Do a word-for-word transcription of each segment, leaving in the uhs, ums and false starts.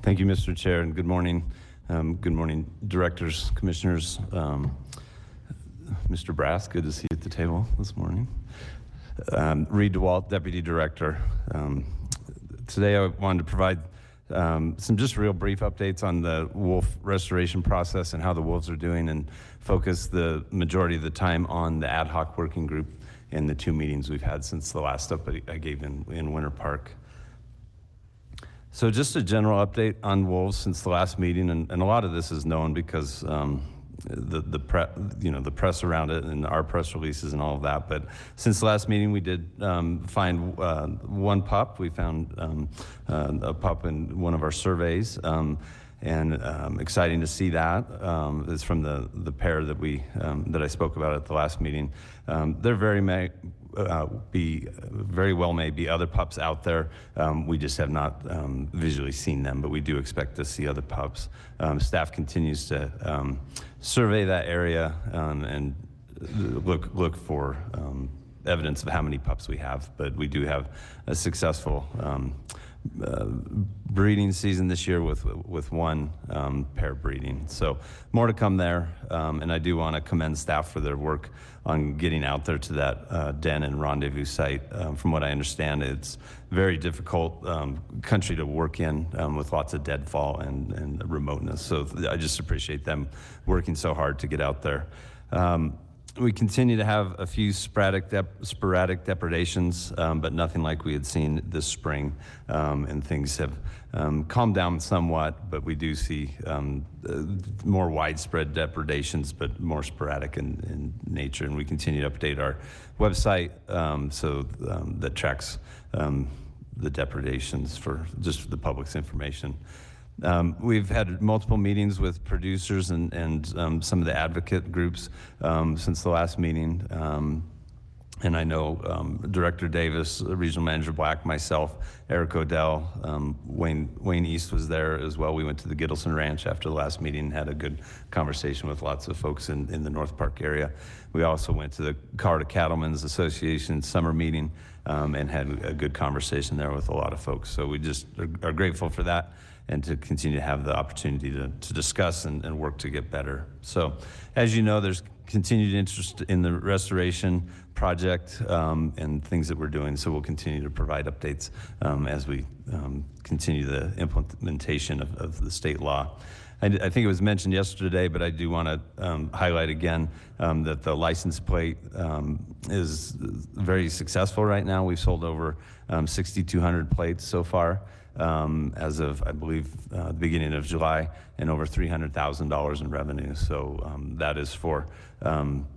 Thank you, Mister Chair, and good morning. Um, good morning, directors, commissioners. Um, Mister Brass, good to see you at the table this morning. Um, Reed DeWalt, Deputy Director. Um, today I wanted to provide um, some just real brief updates on the wolf restoration process and how the wolves are doing, and focus the majority of the time on the ad hoc working group and the two meetings we've had since the last update I gave in, in Winter Park. So just a general update on wolves since the last meeting, and, and a lot of this is known because um, the the pre, you know the press around it and our press releases and all of that. But since the last meeting, we did um, find uh, one pup. We found um, uh, a pup in one of our surveys, um, and um, exciting to see that. Um, it's from the the pair that we um, that I spoke about at the last meeting. Um, they're very may, uh, be very well may be other pups out there. Um, we just have not um, visually seen them, but we do expect to see other pups. Um, staff continues to um, survey that area um, and look look for um, evidence of how many pups we have. But we do have a successful um, uh, breeding season this year with with one um, pair breeding. So more to come there. Um, and I do want to commend staff for their work on getting out there to that uh, den and rendezvous site. Um, from what I understand, it's very difficult um, country to work in um, with lots of deadfall and, and remoteness. So I just appreciate them working so hard to get out there. Um, we continue to have a few sporadic, dep sporadic depredations, um, but nothing like we had seen this spring, um, and things have um, calmed down somewhat, but we do see um, uh, more widespread depredations, but more sporadic in, in nature, and we continue to update our website um, so um, that tracks um, the depredations for just the public's information. Um, we've had multiple meetings with producers and, and um, some of the advocate groups um, since the last meeting. Um, and I know um, Director Davis, Regional Manager Black, myself, Eric Odell, um, Wayne, Wayne East was there as well. We went to the Gittleson Ranch after the last meeting and had a good conversation with lots of folks in, in the North Park area. We also went to the Colorado Cattlemen's Association summer meeting um, and had a good conversation there with a lot of folks. So we just are, are grateful for that, and to continue to have the opportunity to, to discuss and, and work to get better. So as you know, there's continued interest in the restoration project um, and things that we're doing, so we'll continue to provide updates um, as we um, continue the implementation of, of the state law. I, I think it was mentioned yesterday, but I do want to um, highlight again um, that the license plate um, is very successful right now. We've sold over um, sixty-two hundred plates so far. Um, as of, I believe, uh, the beginning of July, and over three hundred thousand dollars in revenue. So um, that is for um,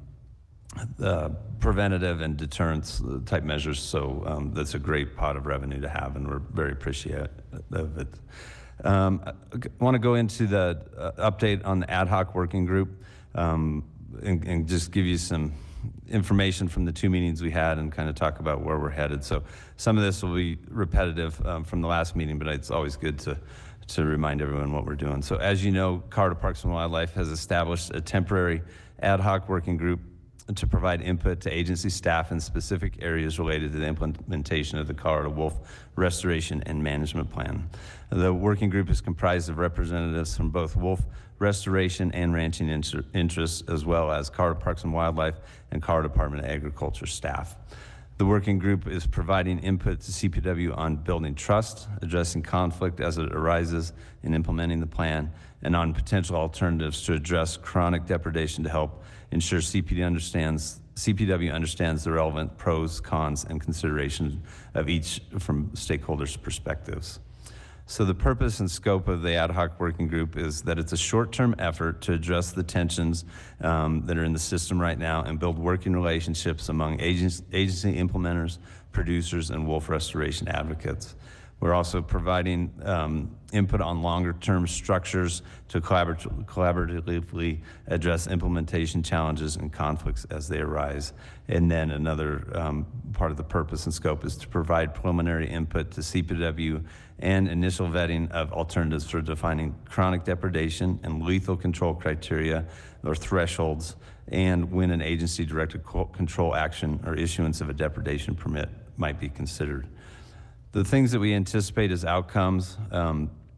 uh, preventative and deterrence type measures. So um, that's a great pot of revenue to have, and we're very appreciative of it. Um, I want to go into the uh, update on the ad hoc working group um, and, and just give you some information from the two meetings we had and kind of talk about where we're headed. So some of this will be repetitive um, from the last meeting, but it's always good to, to remind everyone what we're doing. So as you know, Colorado Parks and Wildlife has established a temporary ad hoc working group to provide input to agency staff in specific areas related to the implementation of the Colorado Wolf Restoration and Management Plan. The working group is comprised of representatives from both wolf restoration and ranching inter interests, as well as Colorado Parks and Wildlife and Colorado Department of Agriculture staff. The working group is providing input to C P W on building trust, addressing conflict as it arises in implementing the plan, and on potential alternatives to address chronic depredation to help ensure C P D understands, C P W understands the relevant pros, cons, and considerations of each from stakeholders' perspectives. So the purpose and scope of the ad hoc working group is that it's a short-term effort to address the tensions um, that are in the system right now and build working relationships among agency, agency implementers, producers, and wolf restoration advocates. We're also providing um, input on longer-term structures to collaborat collaboratively address implementation challenges and conflicts as they arise. And then another um, part of the purpose and scope is to provide preliminary input to C P W and initial vetting of alternatives for defining chronic depredation and lethal control criteria or thresholds, and when an agency-directed control action or issuance of a depredation permit might be considered. The things that we anticipate as outcomes um,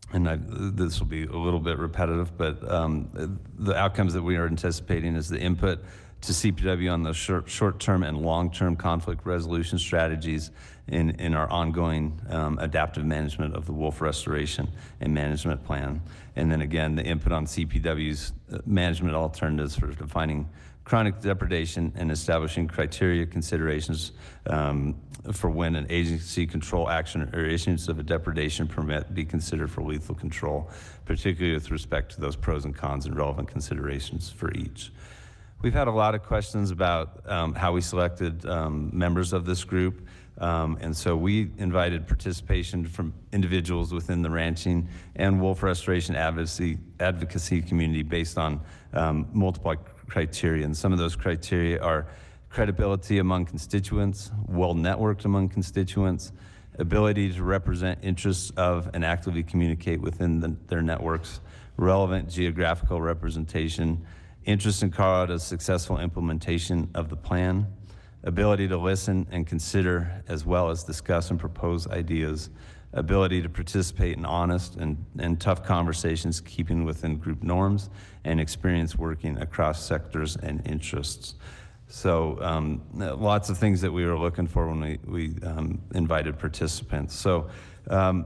and I, this will be a little bit repetitive, but um, the outcomes that we are anticipating is the input to C P W on the short, short-term and long-term conflict resolution strategies in, in our ongoing um, adaptive management of the wolf restoration and management plan. And then again, the input on C P W's management alternatives for defining chronic depredation and establishing criteria considerations um, for when an agency control action or issuance of a depredation permit be considered for lethal control, particularly with respect to those pros and cons and relevant considerations for each. We've had a lot of questions about um, how we selected um, members of this group. Um, and so we invited participation from individuals within the ranching and wolf restoration advocacy, advocacy community based on um, multiple criteria. And some of those criteria are credibility among constituents, well-networked among constituents, ability to represent interests of and actively communicate within the, their networks, relevant geographical representation, interest in Colorado's successful implementation of the plan, ability to listen and consider as well as discuss and propose ideas, ability to participate in honest and, and tough conversations keeping within group norms, and experience working across sectors and interests. So um, lots of things that we were looking for when we, we um, invited participants. So um,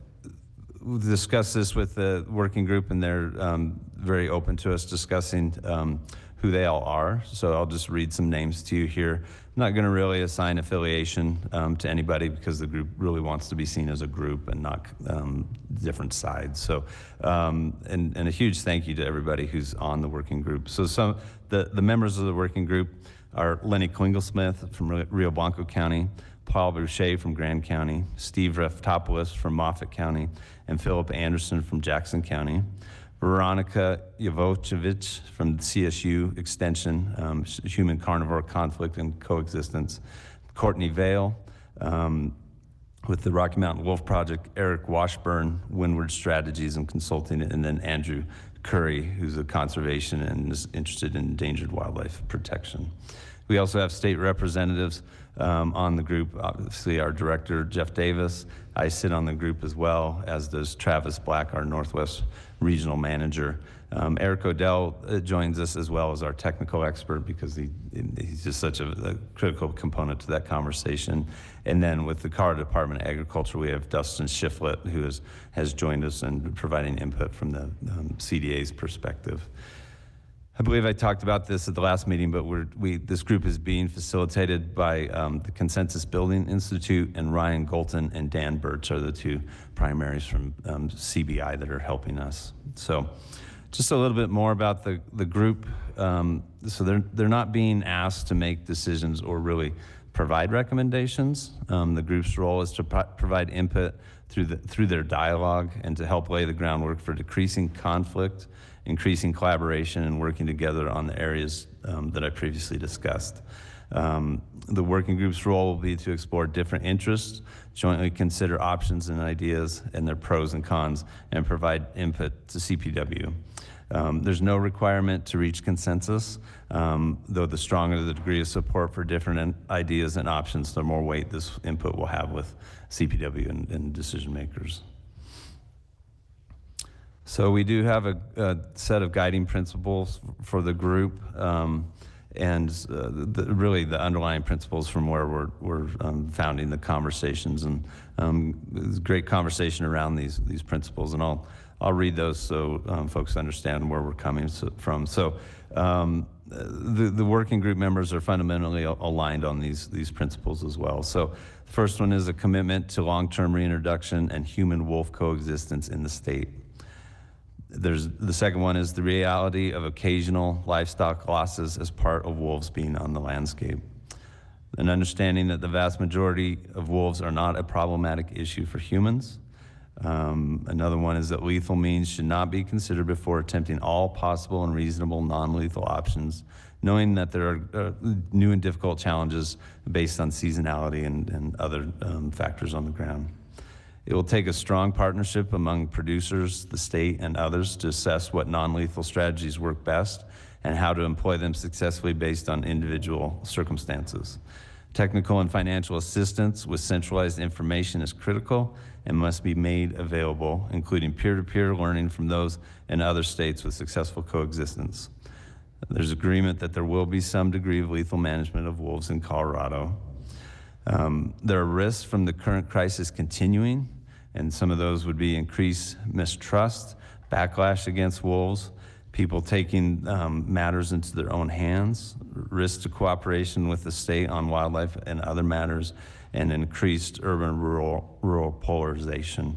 we'll discuss this with the working group, and they're um, very open to us discussing um, who they all are. So I'll just read some names to you here. I'm not going to really assign affiliation um, to anybody because the group really wants to be seen as a group and not um, different sides. So, um, and, and a huge thank you to everybody who's on the working group. So some the, the members of the working group are Lenny Klingelsmith from Rio Blanco County, Paul Boucher from Grand County, Steve Reftopoulos from Moffat County, and Philip Anderson from Jackson County. Veronica Yovovich from C S U Extension, um, Human Carnivore Conflict and Coexistence. Courtney Vale um, with the Rocky Mountain Wolf Project, Eric Washburn, Windward Strategies and Consulting, and then Andrew Curry, who's a conservation and is interested in endangered wildlife protection. We also have state representatives um, on the group. Obviously, our director, Jeff Davis. I sit on the group as well, as does Travis Black, our Northwest Regional Manager. Um, Eric Odell uh, joins us as well as our technical expert because he, he's just such a, a critical component to that conversation. And then with the Colorado Department of Agriculture, we have Dustin Shiflett, who is, has joined us and providing input from the um, C D A's perspective. I believe I talked about this at the last meeting, but we're, we, this group is being facilitated by um, the Consensus Building Institute, and Ryan Golton and Dan Birch are the two primaries from um, C B I that are helping us. So just a little bit more about the, the group. Um, so they're, they're not being asked to make decisions or really provide recommendations. Um, the group's role is to pro provide input through, the, through their dialogue and to help lay the groundwork for decreasing conflict, increasing collaboration, and working together on the areas um, that I previously discussed. Um, the working group's role will be to explore different interests, jointly consider options and ideas and their pros and cons, and provide input to C P W. Um, there's no requirement to reach consensus, um, though the stronger the degree of support for different ideas and options, the more weight this input will have with C P W and, and decision makers. So we do have a, a set of guiding principles for the group, um, and uh, the, really the underlying principles from where we're, we're um, founding the conversations. And um, there's great conversation around these, these principles, and I'll, I'll read those so um, folks understand where we're coming from. So um, the, the working group members are fundamentally aligned on these, these principles as well. So the first one is a commitment to long-term reintroduction and human-wolf coexistence in the state. There's, the second one is the reality of occasional livestock losses as part of wolves being on the landscape. An understanding that the vast majority of wolves are not a problematic issue for humans. Um, another one is that lethal means should not be considered before attempting all possible and reasonable non-lethal options, knowing that there are uh, new and difficult challenges based on seasonality and, and other um, factors on the ground. It will take a strong partnership among producers, the state, and others to assess what non-lethal strategies work best and how to employ them successfully based on individual circumstances. Technical and financial assistance with centralized information is critical and must be made available, including peer-to-peer learning from those in other states with successful coexistence. There's agreement that there will be some degree of lethal management of wolves in Colorado. Um, there are risks from the current crisis continuing, and some of those would be increased mistrust, backlash against wolves, people taking um, matters into their own hands, risk to cooperation with the state on wildlife and other matters, and increased urban-rural rural polarization.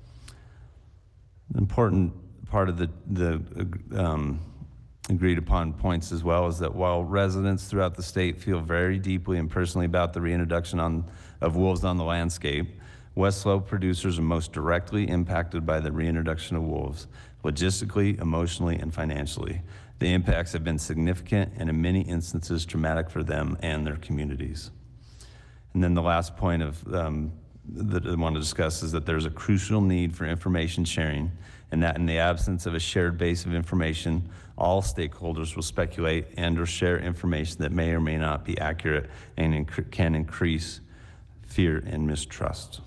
An important part of the, the um, agreed upon points as well is that while residents throughout the state feel very deeply and personally about the reintroduction on, of wolves on the landscape, West Slope producers are most directly impacted by the reintroduction of wolves, logistically, emotionally, and financially. The impacts have been significant and in many instances traumatic for them and their communities. And then the last point of um, that I want to discuss is that there's a crucial need for information sharing, and that in the absence of a shared base of information, all stakeholders will speculate and or share information that may or may not be accurate and inc- can increase fear and mistrust.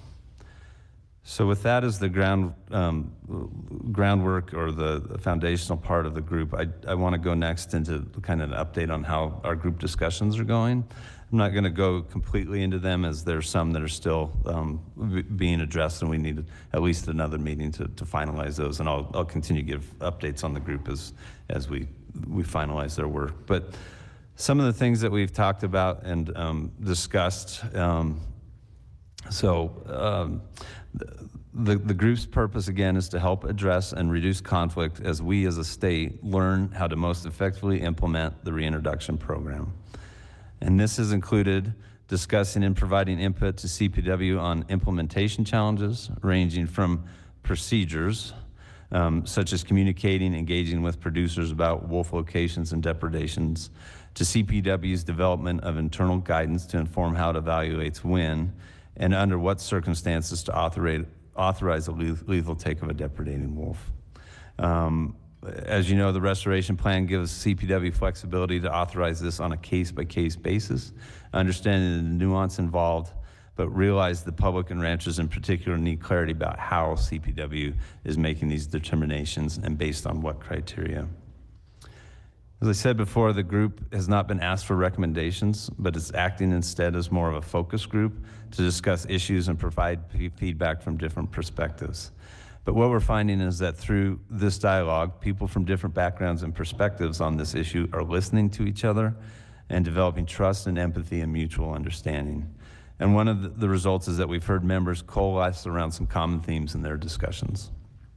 So with that as the ground um, groundwork or the, the foundational part of the group, I, I want to go next into kind of an update on how our group discussions are going. I'm not going to go completely into them, as there's some that are still um, b- being addressed, and we need at least another meeting to, to finalize those. And I'll, I'll continue to give updates on the group as as we we finalize their work. But some of the things that we've talked about and um, discussed. Um, so. Um, The, the group's purpose, again, is to help address and reduce conflict as we as a state learn how to most effectively implement the reintroduction program. And this has included discussing and providing input to C P W on implementation challenges, ranging from procedures, um, such as communicating, engaging with producers about wolf locations and depredations, to C P W's development of internal guidance to inform how it evaluates when and under what circumstances to authorize, authorize a lethal take of a depredating wolf. Um, as you know, the restoration plan gives C P W flexibility to authorize this on a case-by-case basis, understanding the nuance involved, but realize the public and ranchers in particular need clarity about how C P W is making these determinations and based on what criteria. As I said before, the group has not been asked for recommendations, but is acting instead as more of a focus group to discuss issues and provide p- feedback from different perspectives. But what we're finding is that through this dialogue, people from different backgrounds and perspectives on this issue are listening to each other and developing trust and empathy and mutual understanding. And one of the, the results is that we've heard members coalesce around some common themes in their discussions.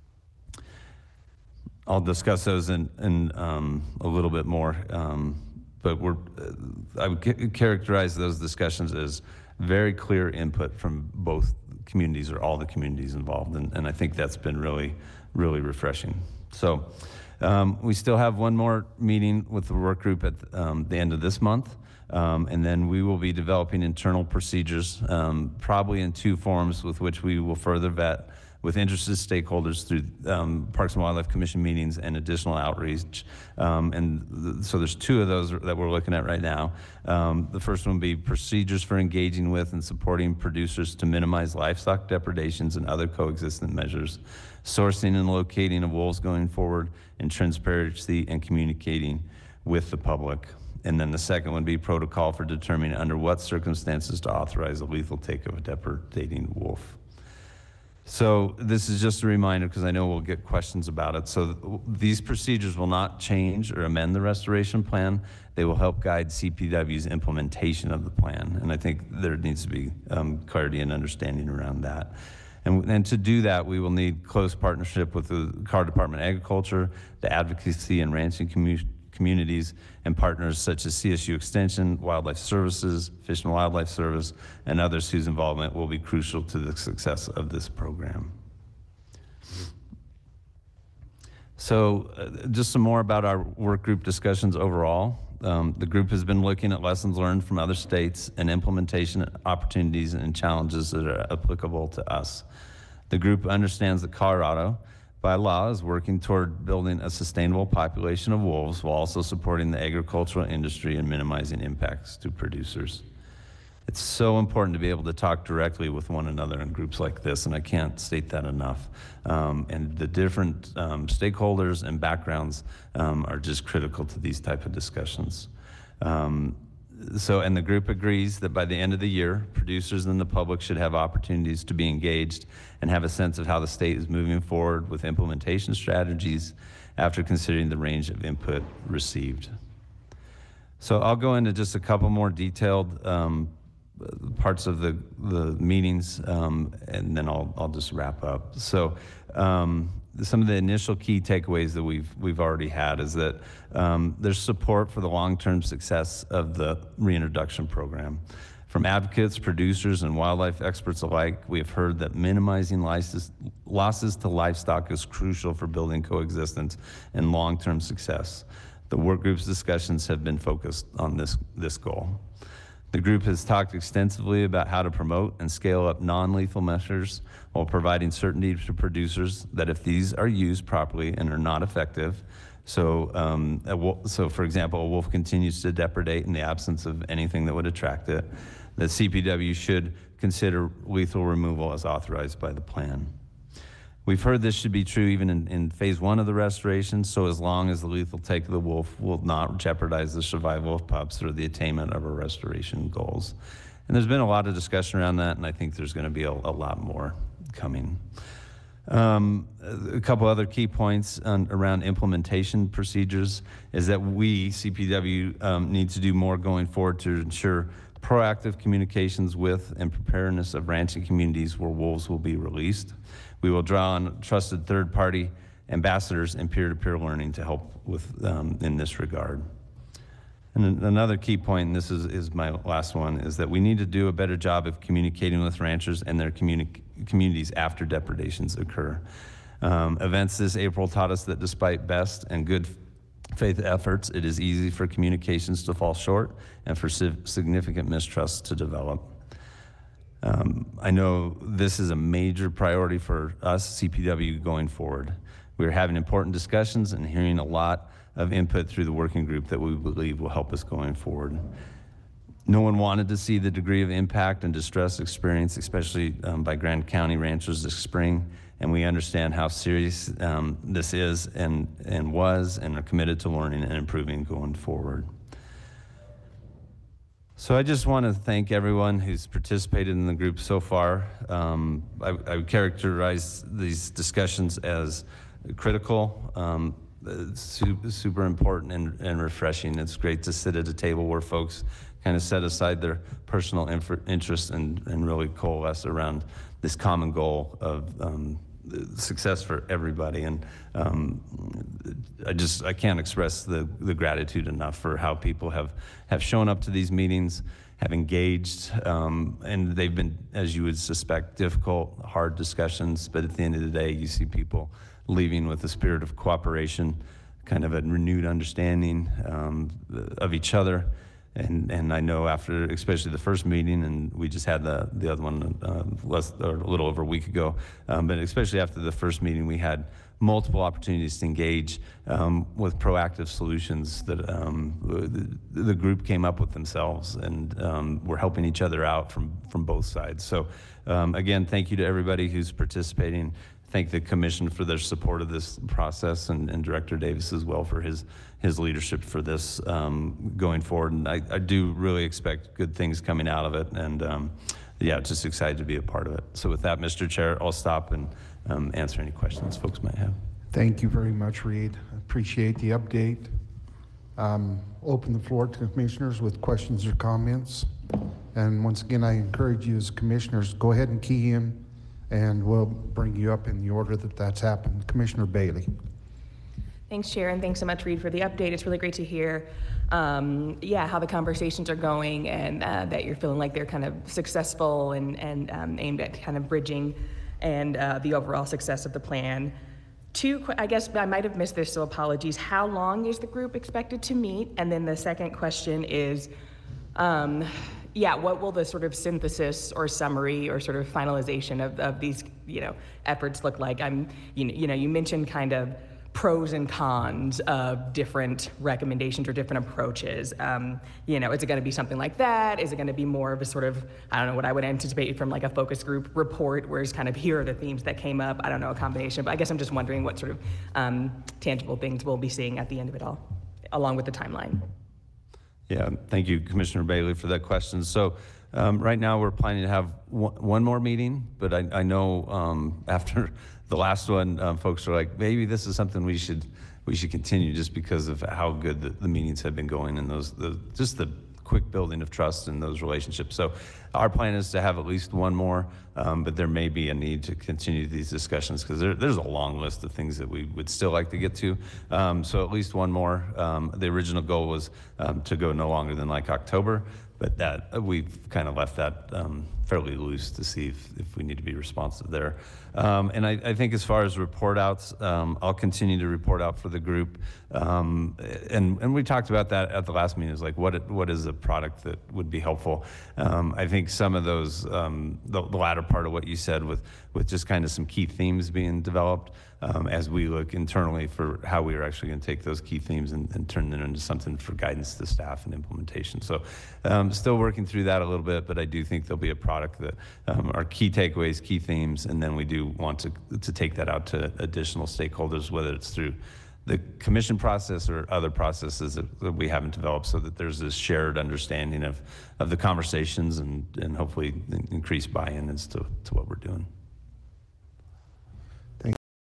I'll discuss those in, in um, a little bit more, um, but we're, uh, I would ca- characterize those discussions as very clear input from both communities or all the communities involved, and, and I think that's been really, really refreshing. So um, we still have one more meeting with the work group at um, the end of this month, um, and then we will be developing internal procedures, um, probably in two forms, with which we will further vet with interested stakeholders through um, Parks and Wildlife Commission meetings and additional outreach. Um, and th- so there's two of those that we're looking at right now. Um, the first one would be procedures for engaging with and supporting producers to minimize livestock depredations and other coexistent measures, sourcing and locating of wolves going forward, and transparency and communicating with the public. And then the second would be protocol for determining under what circumstances to authorize a lethal take of a depredating wolf. So this is just a reminder, because I know we'll get questions about it. So th- these procedures will not change or amend the restoration plan. They will help guide C P W's implementation of the plan. And I think there needs to be um, clarity and understanding around that. And, and to do that, we will need close partnership with the Colorado Department of Agriculture, the advocacy and ranching community, communities, and partners such as C S U Extension, Wildlife Services, Fish and Wildlife Service, and others whose involvement will be crucial to the success of this program. So uh, just some more about our work group discussions overall. Um, the group has been looking at lessons learned from other states and implementation opportunities and challenges that are applicable to us. The group understands that Colorado, by law, is working toward building a sustainable population of wolves while also supporting the agricultural industry and minimizing impacts to producers. It's so important to be able to talk directly with one another in groups like this, and I can't state that enough. Um, and the different um, stakeholders and backgrounds um, are just critical to these type of discussions. Um, so, and the group agrees that by the end of the year, producers and the public should have opportunities to be engaged and have a sense of how the state is moving forward with implementation strategies after considering the range of input received. So I'll go into just a couple more detailed um, parts of the, the meetings, um, and then I'll, I'll just wrap up. So um, some of the initial key takeaways that we've, we've already had is that um, there's support for the long-term success of the reintroduction program. From advocates, producers, and wildlife experts alike, we have heard that minimizing losses, losses to livestock is crucial for building coexistence and long-term success. The work group's discussions have been focused on this, this goal. The group has talked extensively about how to promote and scale up non-lethal measures while providing certainty to producers that if these are used properly and are not effective, so, um, a wolf, so for example, a wolf continues to depredate in the absence of anything that would attract it, that C P W should consider lethal removal as authorized by the plan. We've heard this should be true even in, in phase one of the restoration, so as long as the lethal take of the wolf will not jeopardize the survival of pups or the attainment of our restoration goals. And there's been a lot of discussion around that, and I think there's gonna be a, a lot more coming. Um, a couple other key points on, around implementation procedures is that we, C P W, um, need to do more going forward to ensure proactive communications with and preparedness of ranching communities where wolves will be released. We will draw on trusted third-party ambassadors and peer-to-peer learning to help with um, in this regard. And another key point, and this is, is my last one, is that we need to do a better job of communicating with ranchers and their communi communities after depredations occur. Um, events this April taught us that despite best and good faith efforts, it is easy for communications to fall short and for significant mistrust to develop. Um, I know this is a major priority for us, C P W, going forward. We're having important discussions and hearing a lot of input through the working group that we believe will help us going forward. No one wanted to see the degree of impact and distress experienced, especially um, by Grand County ranchers this spring, and we understand how serious um, this is and, and was, and are committed to learning and improving going forward. So I just want to thank everyone who's participated in the group so far. Um, I, I would characterize these discussions as critical, um, super, super important and, and refreshing. It's great to sit at a table where folks kind of set aside their personal interests and, and really coalesce around this common goal of um, success for everybody. And um, I just, I can't express the, the gratitude enough for how people have, have shown up to these meetings, have engaged, um, and they've been, as you would suspect, difficult, hard discussions, but at the end of the day, you see people leaving with a spirit of cooperation, kind of a renewed understanding um, of each other. And, and I know after, especially the first meeting, and we just had the, the other one uh, less, or a little over a week ago, um, but especially after the first meeting, we had multiple opportunities to engage um, with proactive solutions that um, the, the group came up with themselves, and um, we're helping each other out from, from both sides. So um, again, thank you to everybody who's participating. Thank the commission for their support of this process, and, and Director Davis as well for his his leadership for this um, going forward. And I, I do really expect good things coming out of it, and um, yeah, just excited to be a part of it. So with that, Mister Chair, I'll stop and um, answer any questions folks might have. Thank you very much, Reed. I appreciate the update. Um, open the floor to commissioners with questions or comments. And once again, I encourage you as commissioners, go ahead and key in, and we'll bring you up in the order that that's happened. Commissioner Bailey. Thanks, Chair, and thanks so much, Reed, for the update. It's really great to hear, um, yeah, how the conversations are going, and uh, that you're feeling like they're kind of successful and, and um, aimed at kind of bridging and uh, the overall success of the plan. Two, I guess I might have missed this, so apologies. How long is the group expected to meet? And then the second question is, um, yeah, what will the sort of synthesis or summary or sort of finalization of, of these, you know, efforts look like? I'm, you know, you know, you mentioned kind of pros and cons of different recommendations or different approaches. Um, you know, is it going to be something like that? Is it going to be more of a sort of, I don't know, what I would anticipate from like a focus group report, where it's kind of here are the themes that came up. I don't know, a combination. But I guess I'm just wondering what sort of um, tangible things we'll be seeing at the end of it all, along with the timeline. Yeah, thank you, Commissioner Bailey, for that question. So um, right now we're planning to have one, one more meeting, but I, I know um, after the last one, um, folks are like, maybe this is something we should we should continue, just because of how good the, the meetings have been going and those the just the quick building of trust in those relationships. So our plan is to have at least one more, um, but there may be a need to continue these discussions, because there, there's a long list of things that we would still like to get to. Um, so at least one more. Um, the original goal was um, to go no longer than like October, but that we've kind of left that um, fairly loose to see if, if we need to be responsive there. Um, and I, I think as far as report outs, um, I'll continue to report out for the group. Um, and, and we talked about that at the last meeting, is like, what, what is a product that would be helpful? Um, I think some of those, um, the, the latter part of what you said, with, with just kind of some key themes being developed, um, as we look internally for how we are actually going to take those key themes and, and turn them into something for guidance to staff and implementation. So um, still working through that a little bit, but I do think there'll be a product that um, are key takeaways, key themes, and then we do want to, to take that out to additional stakeholders, whether it's through the commission process or other processes that, that we haven't developed, so that there's this shared understanding of, of the conversations, and, and hopefully increase buy-in as to, to what we're doing.